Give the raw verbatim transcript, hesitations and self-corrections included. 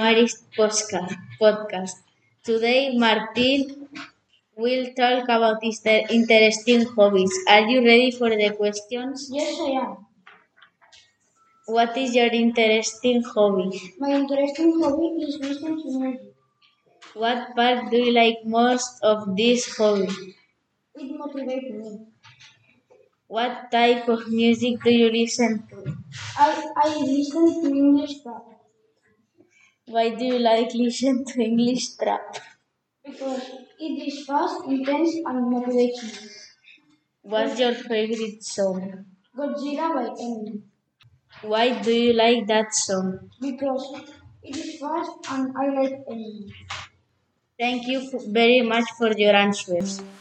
Mary's podcast. podcast. Today, Martin will talk about his ter- interesting hobbies. Are you ready for the questions? Yes, I am. What is your interesting hobby? My interesting hobby is listening to music. What part do you like most of this hobby? It motivates me. What type of music do you listen to? I, I listen to English rap Why do you like listen to English trap? because it is fast, intense, and motivates me. What's your favorite song? Godzilla by Eminem Why do you like that song? because it is fast and I like Eminem. Thank you f- very much for your answers.